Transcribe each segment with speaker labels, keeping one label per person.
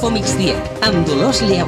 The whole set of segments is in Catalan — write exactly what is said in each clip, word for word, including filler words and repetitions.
Speaker 1: Infomigdia, amb Dolors Lleu.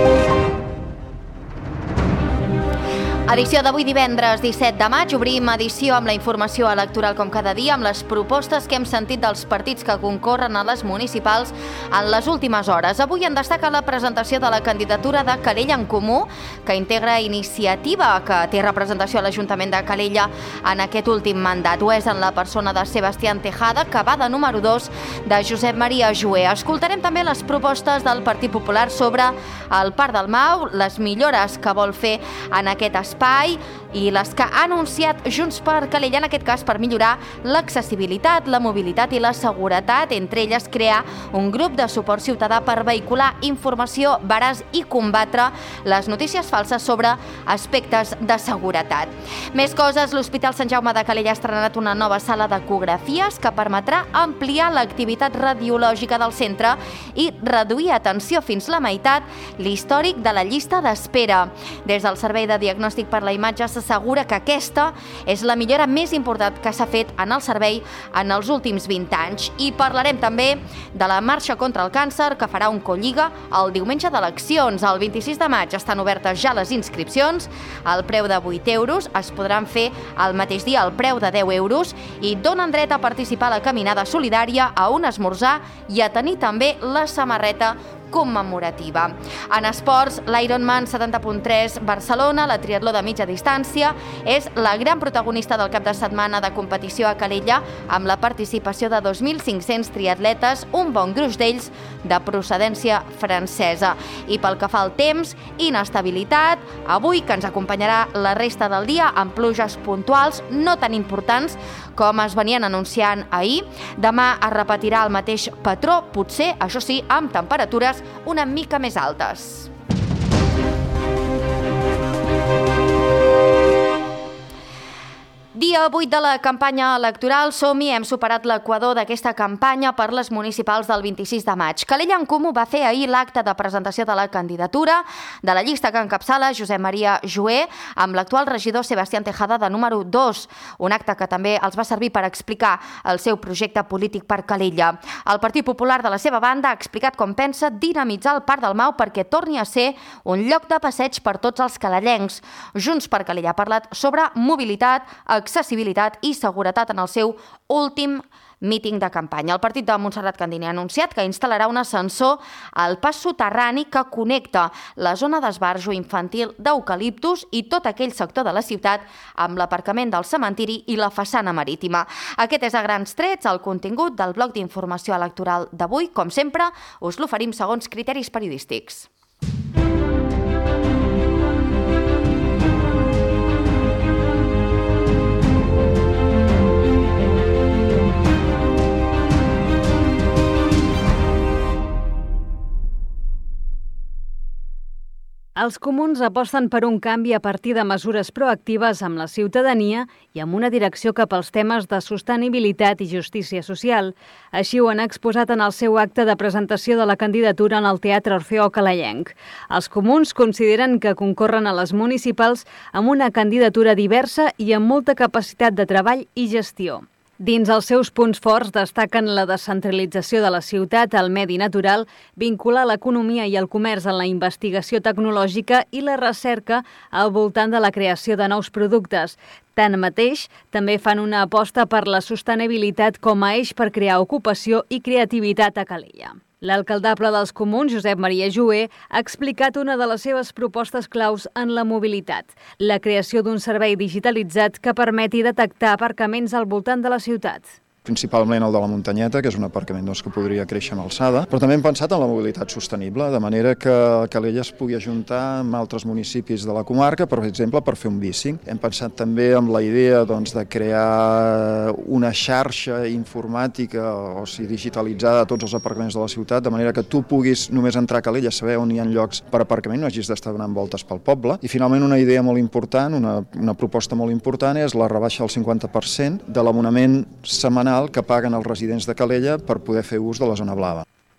Speaker 2: Edició d'avui divendres disset de maig. Obrim edició amb la informació electoral com cada dia, amb les propostes que hem sentit dels partits que concorren a les municipals en les últimes hores. Avui en destaca la presentació de la candidatura de Calella en Comú, que integra Iniciativa, que té representació a l'Ajuntament de Calella en aquest últim mandat. Ho és en la persona de Sebastián Tejada, que va de número dos de Josep Maria Jover. Escoltarem també les propostes del Partit Popular sobre el Parc del Mau, les millores que vol fer en aquest espai i les que ha anunciat Junts per Calella, en aquest cas per millorar l'accessibilitat, la mobilitat i la seguretat, entre elles crear un grup de suport ciutadà per vehicular informació veraç i combatre les notícies falses sobre aspectes de seguretat. Més coses, l'Hospital Sant Jaume de Calella ha estrenat una nova sala d'ecografies que permetrà ampliar l'activitat radiològica del centre i reduir, atenció, fins la meitat l'històric de la llista d'espera. Des del Servei de Diagnòstic per la Imatge s'assegura que aquesta és la millora més important que s'ha fet en el servei en els últims vint anys. I parlarem també de la marxa contra el càncer que farà un Colliga el diumenge d'eleccions. El vint-i-sis de maig estan obertes ja les inscripcions. El preu de vuit euros es podran fer el mateix dia al preu de deu euros i donen dret a participar a la caminada solidària, a un esmorzar i a tenir també la samarreta commemorativa. En esports, l'Ironman setanta punt tres Barcelona, la triatló de mitja distància, és la gran protagonista del cap de setmana de competició a Calella, amb la participació de dos mil cinc-cents triatletes, un bon gruix d'ells de procedència francesa. I pel que fa al temps, inestabilitat, avui que ens acompanyarà la resta del dia amb pluges puntuals, no tan importants com es venien anunciant ahir. Demà es repetirà el mateix patró, potser, això sí, amb temperatures una mica més altes. Dia vuit de la campanya electoral, som-hi, hem superat l'equador d'aquesta campanya per les municipals del vint-i-sis de maig. Calella en Comú va fer ahir l'acte de presentació de la candidatura de la llista que encapçala Josep Maria Jover amb l'actual regidor Sebastián Tejada de número dos, un acte que també els va servir per explicar el seu projecte polític per Calella. El Partit Popular, de la seva banda, ha explicat com pensa dinamitzar el Parc del Mau perquè torni a ser un lloc de passeig per tots els calellencs. Junts per Calella ha parlat sobre mobilitat, accessibilitat i seguretat en el seu últim míting de campanya. El partit de Montserrat Candini ha anunciat que instal·larà un ascensor al pas soterrani que connecta la zona d'esbarjo infantil d'Eucaliptus i tot aquell sector de la ciutat amb l'aparcament del cementiri i la façana marítima. Aquest és a grans trets el contingut del bloc d'informació electoral d'avui. Com sempre, us l'oferim segons criteris periodístics.
Speaker 3: Els comuns aposten per un canvi a partir de mesures proactives amb la ciutadania i amb una direcció cap als temes de sostenibilitat i justícia social. Així ho han exposat en el seu acte de presentació de la candidatura en el Teatre Orfeó Calellenc. Els comuns consideren que concorren a les municipals amb una candidatura diversa i amb molta capacitat de treball i gestió. Dins els seus punts forts destaquen la descentralització de la ciutat al medi natural, vincular l'economia i el comerç en la investigació tecnològica i la recerca al voltant de la creació de nous productes. Tanmateix, també fan una aposta per la sostenibilitat com a eix per crear ocupació i creativitat a Calella. L'alcaldable dels comuns, Josep Maria Jover, ha explicat una de les seves propostes claus en la mobilitat, la creació d'un servei digitalitzat que permeti detectar aparcaments al voltant de la ciutat.
Speaker 4: Principalment el de la Muntanyeta, que és un aparcament doncs, que podria créixer en alçada, però també hem pensat en la mobilitat sostenible, de manera que Calella es pugui ajuntar amb altres municipis de la comarca, per exemple, per fer un bicing. Hem pensat també amb la idea doncs, de crear una xarxa informàtica o sigui, digitalitzada a tots els aparcaments de la ciutat, de manera que tu puguis només entrar a Calella, saber on hi ha llocs per aparcament, no hagis d'estar donant voltes pel poble. I finalment una idea molt important, una, una proposta molt important, és la rebaixa del cinquanta per cent de l'abonament setmanal que paguen els residents de Calella per poder fer ús de la zona blava.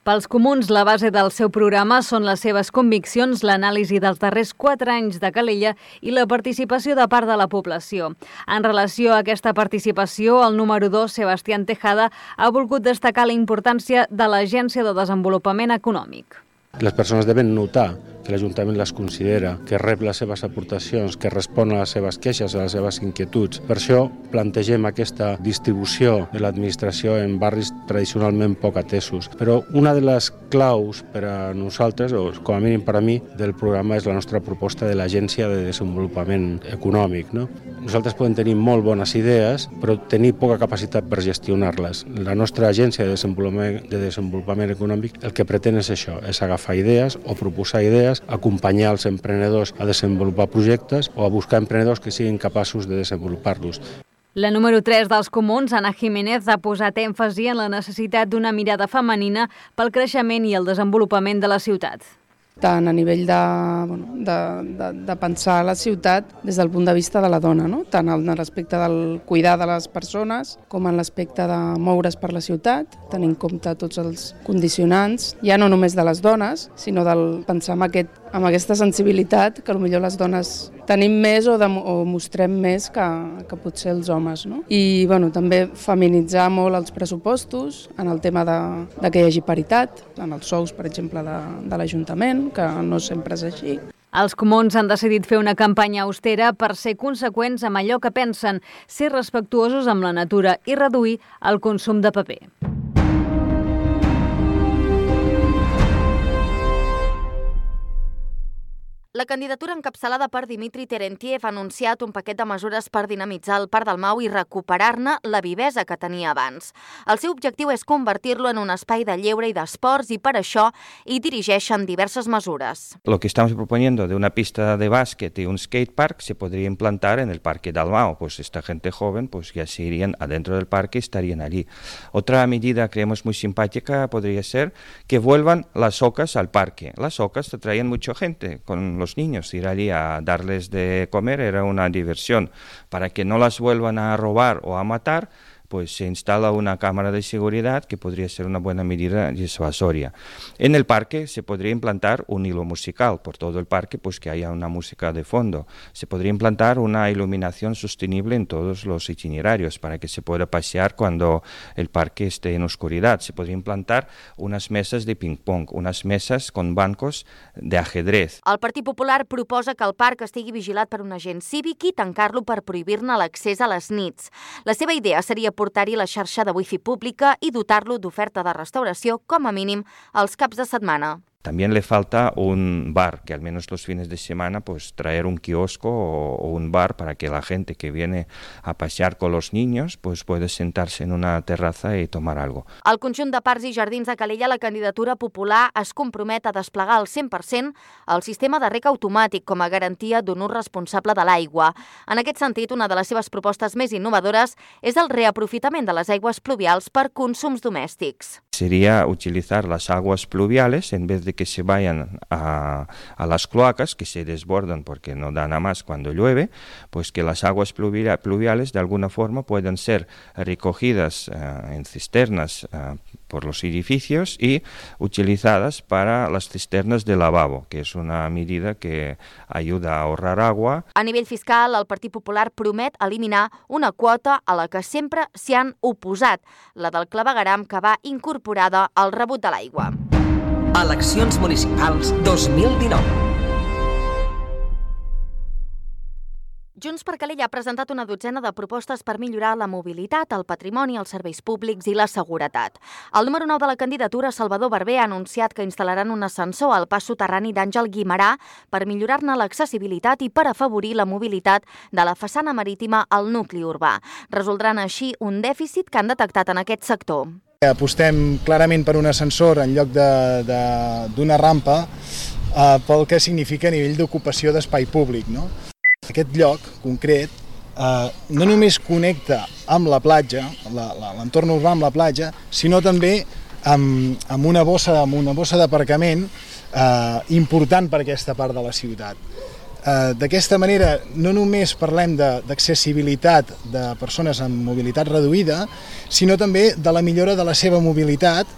Speaker 3: Pels comuns, la base del seu programa són les seves conviccions, l'anàlisi dels darrers quatre anys de Calella i la participació de part de la població. En relació a aquesta participació, el número dos, Sebastián Tejada, ha volgut destacar la importància de l'Agència de Desenvolupament Econòmic.
Speaker 5: Les persones deuen notar que l'Ajuntament les considera, que rep les seves aportacions, que respon a les seves queixes, a les seves inquietuds. Per això plantegem aquesta distribució de l'administració en barris tradicionalment poc atesos. Però una de les claus per a nosaltres, o com a mínim per a mi, del programa és la nostra proposta de l'Agència de Desenvolupament Econòmic. No? Nosaltres podem tenir molt bones idees, però tenir poca capacitat per gestionar-les. La nostra Agència de Desenvolupament, de Desenvolupament Econòmic el que pretén és això, és agafar idees o proposar idees, acompanyar els emprenedors a desenvolupar projectes o a buscar emprenedors que siguin capaços de desenvolupar-los.
Speaker 3: La número tres dels comuns, Ana Jiménez, ha posat èmfasi en la necessitat d'una mirada femenina pel creixement i el desenvolupament de la ciutat.
Speaker 6: Tant a nivell de, bueno, de, de, de pensar la ciutat des del punt de vista de la dona, no? Tant en l'aspecte del cuidar de les persones com en l'aspecte de moure's per la ciutat, tenint en compte tots els condicionants, ja no només de les dones, sinó del pensar en, aquest, en aquesta sensibilitat que potser les dones tenim més o, de, o mostrem més que, que potser els homes. No? I bueno, també feminitzar molt els pressupostos en el tema de, de que hi hagi paritat, en els sous, per exemple, de, de l'Ajuntament, que no sempre és així.
Speaker 3: Els comuns han decidit fer una campanya austera per ser conseqüents amb allò que pensen, ser respectuosos amb la natura i reduir el consum de paper.
Speaker 2: La candidatura encapçalada per Dimitri Terentiev ha anunciat un paquet de mesures per dinamitzar el Parc del Mau i recuperar-ne la vivesa que tenia abans. El seu objectiu és convertir-lo en un espai de lleure i d'esports i per això hi dirigeixen diverses mesures.
Speaker 7: Lo que estamos proponiendo de una pista de básquet y un skatepark se podría implantar en el Parque del Mau. Pues esta gente joven pues ya se irían adentro del parque y estarían allí. Otra medida que creemos muy simpática podría ser que vuelvan las ocas al parque. Las ocas atraían mucha gente con los niños, ir allí a darles de comer era una diversión. Para que no las vuelvan a robar o a matar, pues se instala una cámara de seguridad que podría ser una buena medida disuasoria. En el parque se podría implantar un hilo musical por todo el parque, pues que haya una música de fondo. Se podría implantar una iluminación sostenible en todos los itinerarios para que se pueda pasear cuando el parque esté en oscuridad. Se podría implantar unas mesas de ping-pong, unas mesas con bancos de ajedrez.
Speaker 2: El Partit Popular proposa que el parc estigui vigilat per un agent cívic i tancar-lo per prohibir-ne l'accés a les nits. La seva idea seria portar-hi la xarxa de wifi pública i dotar-lo d'oferta de restauració, com a mínim, els caps de setmana.
Speaker 7: También le falta un bar, que al menos los fines de semana, pues traer un kiosco o, o un bar para que la gente que viene a pasear con los niños pues puede sentarse en una terraza y tomar algo.
Speaker 2: Al conjunt de parcs i jardins de Calella, la candidatura popular es compromet a desplegar al cent per cent el sistema de rec automàtic com a garantia d'un ús responsable de l'aigua. En aquest sentit, una de les seves propostes més innovadores és el reaprofitament de les aigües pluvials per consums domèstics.
Speaker 7: Sería utilizar las aguas pluviales en vez de que se vayan a, a las cloacas, que se desbordan porque no dan a más cuando llueve, pues que las aguas pluviales de alguna forma puedan ser recogidas uh, en cisternas uh, por los edificios y utilizadas para las cisternas de lavabo, que es una medida que ayuda a ahorrar agua.
Speaker 2: A nivell fiscal, el Partit Popular promet eliminar una quota a la que sempre s'hi han oposat, la del clavegueram, que va incorporada al rebut de l'aigua.
Speaker 1: Eleccions municipals dos mil dinou.
Speaker 2: Junts per Calella ha presentat una dotzena de propostes per millorar la mobilitat, el patrimoni, els serveis públics i la seguretat. El número nou de la candidatura, Salvador Barber, ha anunciat que instal·laran un ascensor al pas soterrani d'Àngel Guimerà per millorar-ne l'accessibilitat i per afavorir la mobilitat de la façana marítima al nucli urbà. Resoldran així un dèficit que han detectat en aquest sector.
Speaker 8: Apostem clarament per un ascensor en lloc d'una rampa eh, pel que significa a nivell d'ocupació d'espai públic. No? Aquest lloc concret eh, no només connecta amb la platja, l'entorn urbà amb la platja, sinó també amb, amb una bossa, amb una bossa d'aparcament eh, important per aquesta part de la ciutat. Eh, D'aquesta manera no només parlem d'accessibilitat de, de persones amb mobilitat reduïda, sinó també de la millora de la seva mobilitat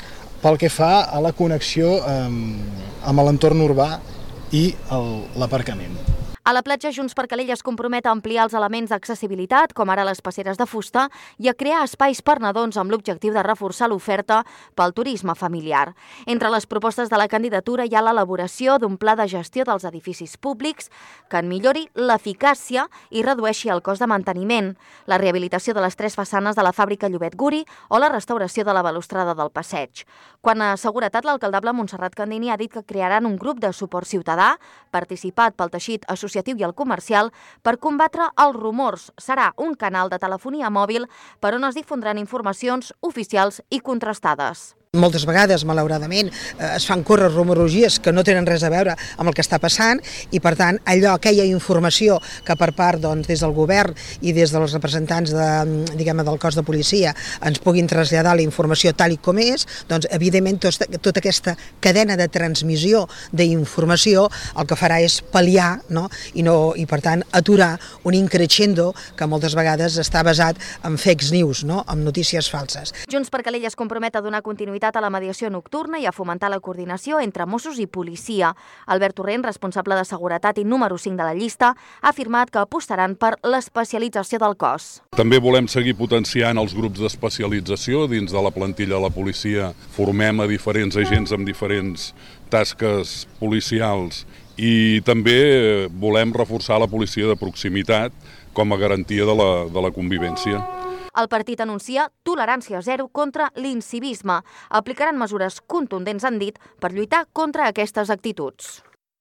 Speaker 8: pel que fa a la connexió eh, amb l'entorn urbà i l'aparcament.
Speaker 2: A la platja, Junts per Calella es compromet a ampliar els elements d'accessibilitat, com ara les passeres de fusta, i a crear espais per nadons amb l'objectiu de reforçar l'oferta pel turisme familiar. Entre les propostes de la candidatura hi ha l'elaboració d'un pla de gestió dels edificis públics que en millori l'eficàcia i redueixi el cost de manteniment, la rehabilitació de les tres façanes de la fàbrica Llobet Guri o la restauració de la balustrada del passeig. Quant a seguretat, l'alcaldable Montserrat Candini ha dit que crearan un grup de suport ciutadà, participat pel teixit associatiu i el comercial, per combatre els rumors. Serà un canal de telefonia mòbil per on es difondran informacions oficials i contrastades.
Speaker 9: Moltes vegades, malauradament, es fan córrer rumorologies que no tenen res a veure amb el que està passant i, per tant, allò, aquella informació que per part, doncs, des del govern i des dels representants de, diguem, del cos de policia ens puguin traslladar la informació tal i com és, doncs, evidentment, tot, tota aquesta cadena de transmissió d'informació el que farà és pal·liar, no? I, no, i, per tant, aturar un increixendo que moltes vegades està basat en fake news, no? En notícies falses.
Speaker 2: Junts per Calella es compromet a donar continuïtat a la mediació nocturna i a fomentar la coordinació entre Mossos i policia. Albert Torrent, responsable de seguretat i número cinc de la llista, ha afirmat que apostaran per l'especialització del cos.
Speaker 10: També volem seguir potenciant els grups d'especialització dins de la plantilla de la policia. Formem a diferents agents amb diferents tasques policials i també volem reforçar la policia de proximitat com a garantia de la, de la convivència.
Speaker 2: El partit anuncia tolerància zero contra l'incivisme. Aplicaran mesures contundents, han dit, per lluitar contra aquestes actituds.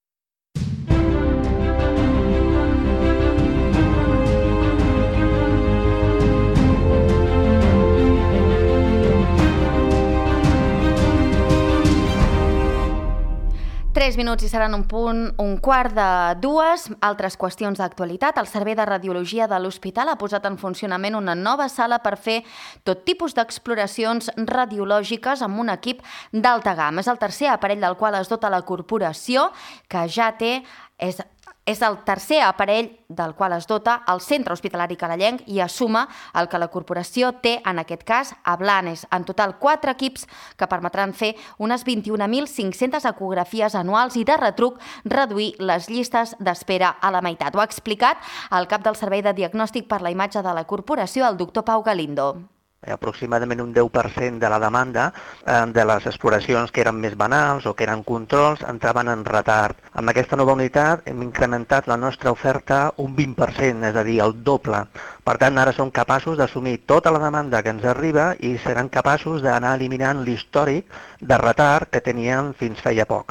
Speaker 2: Tres minuts i seran un punt, un quart de dues. Altres qüestions d'actualitat. El Servei de Radiologia de l'Hospital ha posat en funcionament una nova sala per fer tot tipus d'exploracions radiològiques amb un equip d'alta gamma. És el tercer aparell del qual es dota la corporació, que ja té... És És el tercer aparell del qual es dota el Centre Hospitalari Calellenc i assuma el que la corporació té, en aquest cas, a Blanes. En total, quatre equips que permetran fer unes vint-i-un mil cinc-centes ecografies anuals i de retruc reduir les llistes d'espera a la meitat. Ho ha explicat el cap del Servei de Diagnòstic per la Imatge de la corporació, el doctor Pau Galindo.
Speaker 11: Aproximadament un deu per cent de la demanda eh, de les exploracions que eren més banals o que eren controls entraven en retard. Amb aquesta nova unitat hem incrementat la nostra oferta un vint per cent, és a dir, el doble. Per tant, ara som capaços d'assumir tota la demanda que ens arriba i seran capaços d'anar eliminant l'històric de retard que teníem fins feia poc.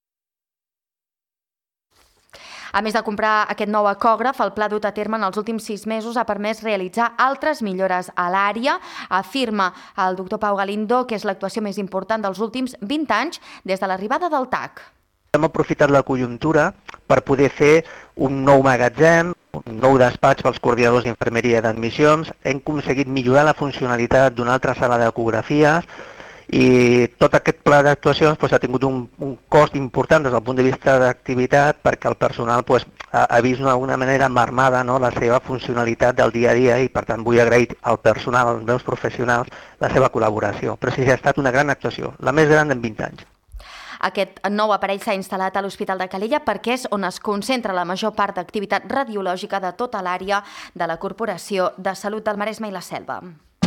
Speaker 2: A més de comprar aquest nou ecògraf, el pla dut a terme en els últims sis mesos ha permès realitzar altres millores a l'àrea. Afirma el doctor Pau Galindo que és l'actuació més important dels últims vint anys des de l'arribada del T A C.
Speaker 11: Hem aprofitat la conjuntura per poder fer un nou magatzem, un nou despatx pels coordinadors d'infermeria d'admissions. Hem aconseguit millorar la funcionalitat d'una altra sala d'ecografies i tot aquest pla d'actuacions pues, ha tingut un, un cost important des del punt de vista d'activitat perquè el personal pues, ha, ha vist d'alguna manera marmada, no, la seva funcionalitat del dia a dia i per tant vull agrair al personal, als meus professionals, la seva col·laboració. Però sí, ha estat una gran actuació, la més gran en vint anys.
Speaker 2: Aquest nou aparell s'ha instal·lat a l'Hospital de Calella perquè és on es concentra la major part d'activitat radiològica de tota l'àrea de la Corporació de Salut del Maresme i la Selva.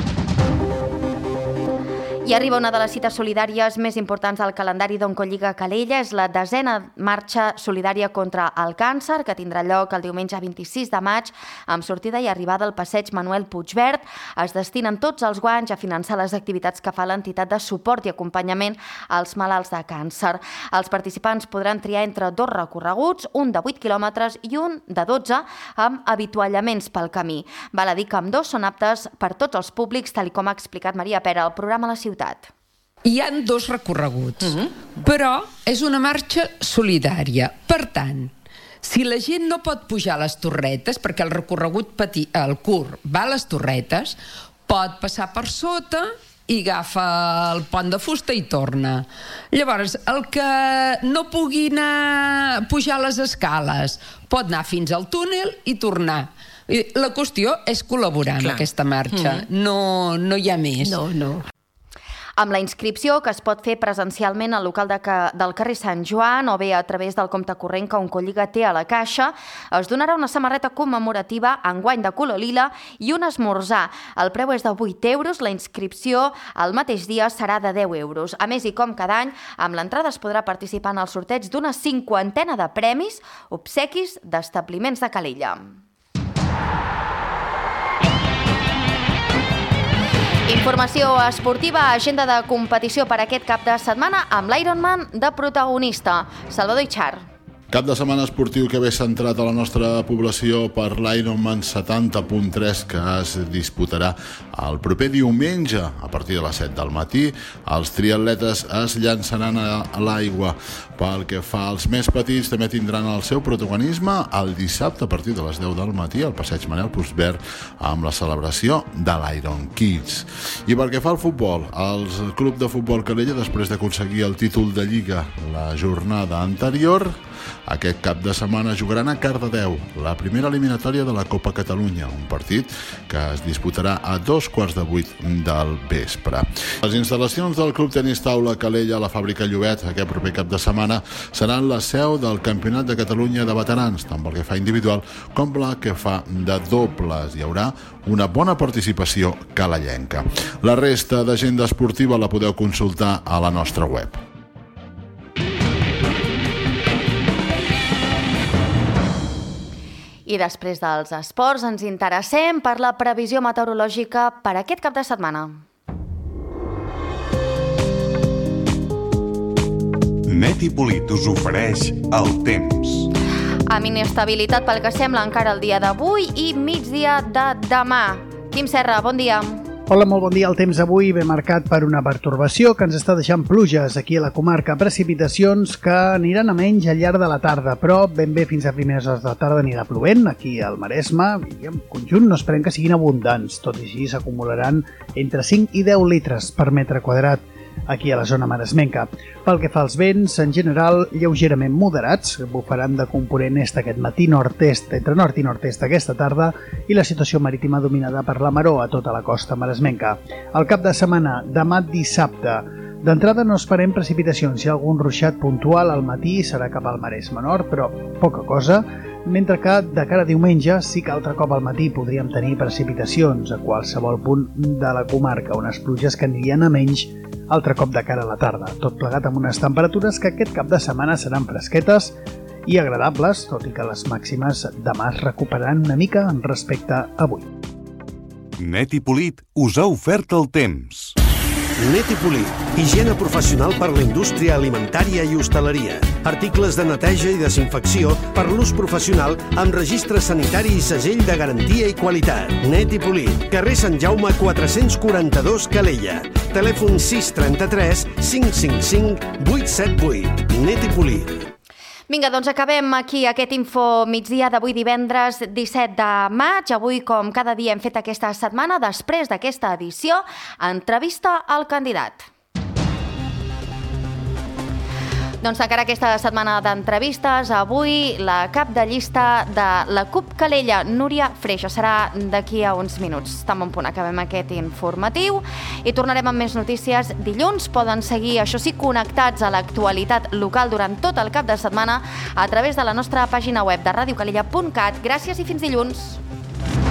Speaker 2: I arriba una de les cites solidàries més importants al calendari d'Oncolliga Calella. És la desena marxa solidària contra el càncer, que tindrà lloc el diumenge vint-i-sis de maig, amb sortida i arribada al passeig Manuel Puigverd. Es destinen tots els guanys a finançar les activitats que fa l'entitat de suport i acompanyament als malalts de càncer. Els participants podran triar entre dos recorreguts, un de vuit quilòmetres i un de dotze, amb avituallaments pel camí. Val a dir que ambdós són aptes per tots els públics, tal com ha explicat Maria Pera al programa La Ciutat.
Speaker 12: Hi han dos recorreguts, uh-huh. però és una marxa solidària. Per tant, si la gent no pot pujar a les torretes, perquè el recorregut petit, el curt va a les torretes, pot passar per sota i agafa el pont de fusta i torna. Llavors, el que no pugui anar pujar les escales pot anar fins al túnel i tornar. La qüestió és col·laborar Clar. en aquesta marxa. Mm. No, no hi ha més.
Speaker 2: No, no. amb la inscripció que es pot fer presencialment al local de ca... del carrer Sant Joan o bé a través del compte corrent que Oncolliga té a la caixa, es donarà una samarreta commemorativa enguany de color lila i un esmorzar. El preu és de vuit euros, la inscripció el mateix dia serà de deu euros. A més, i com cada any, amb l'entrada es podrà participar en el sorteig d'una cinquantena de premis, obsequis d'establiments de Calella. Informació esportiva, agenda de competició per aquest cap de setmana amb l'Ironman de protagonista, Salvador Itxar.
Speaker 13: Cap de setmana esportiu que ve centrat a la nostra població per l'Ironman setanta punt tres que es disputarà el proper diumenge a partir de les set del matí. Els triatletes es llançaran a l'aigua. Pel que fa als més petits, també tindran el seu protagonisme el dissabte a partir de les deu del matí al passeig Manel Puigverd amb la celebració de l'Iron Kids. I pel que fa al futbol, el Club de Futbol Calella, després d'aconseguir el títol de Lliga la jornada anterior, aquest cap de setmana jugaran a Cardedeu la primera eliminatòria de la Copa Catalunya, un partit que es disputarà a dos quarts de vuit del vespre. Les instal·lacions del Club Tenis Taula Calella a la Fàbrica Llobet aquest proper cap de setmana seran la seu del Campionat de Catalunya de veterans, tant pel que fa individual com la que fa de dobles. Hi haurà una bona participació calellenca. La resta d'agenda esportiva la podeu consultar a la nostra web.
Speaker 2: I després dels esports ens interessem per la previsió meteorològica per aquest cap de setmana.
Speaker 14: Net i Polit us ofereix el temps.
Speaker 2: Amb inestabilitat pel que sembla encara el dia d'avui i migdia de demà. Quim Serra, bon dia.
Speaker 15: Hola, molt bon dia. El temps avui ve marcat per una pertorbació que ens està deixant pluges aquí a la comarca. Precipitacions que aniran a menys al llarg de la tarda, però ben bé fins a primeres hores de la tarda anirà plovent aquí al Maresme i en conjunt no esperem que siguin abundants. Tot i així s'acumularan entre cinc i deu litres per metre quadrat aquí a la zona maresmenca. Pel que fa als vents, en general, lleugerament moderats, bufaran de component est aquest matí, nord-est, entre nord i nord-est aquesta tarda, i la situació marítima dominada per la maró a tota la costa maresmenca. Al cap de setmana, demà dissabte, d'entrada no esperem precipitacions, hi ha algun ruixat puntual al matí, serà cap al Maresme Nord, però poca cosa, mentre que de cara a diumenge sí que altre cop al matí podríem tenir precipitacions a qualsevol punt de la comarca, unes pluges que anirien a menys altre cop de cara a la tarda, tot plegat amb unes temperatures que aquest cap de setmana seran fresquetes i agradables, tot i que les màximes demà es recuperaran una mica respecte a avui.
Speaker 14: Net i Polit us ha ofert el temps.
Speaker 16: Net i Polit, higiene professional per la indústria alimentària i hostaleria. Articles de neteja i desinfecció per l'ús professional amb registre sanitari i segell de garantia i qualitat. Net i Polit, carrer Sant Jaume quatre-cents quaranta-dos Calella. Telèfon sis trenta-tres cinc cinc cinc vuit set vuit. Net i Polit.
Speaker 2: Vinga, doncs acabem aquí aquest info migdia d'avui divendres disset de maig. Avui, com cada dia hem fet aquesta setmana, després d'aquesta edició, entrevista al candidat. Doncs encara aquesta setmana d'entrevistes, avui la cap de llista de la CUP Calella, Núria Freixa, serà d'aquí a uns minuts. Tan bon punt acabem aquest informatiu i tornarem amb més notícies dilluns. Poden seguir, això sí, connectats a l'actualitat local durant tot el cap de setmana a través de la nostra pàgina web de radio calella punt cat. Gràcies i fins dilluns.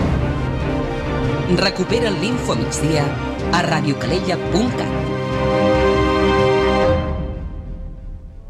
Speaker 1: Recupera l'info migdia a radio calella punt cat.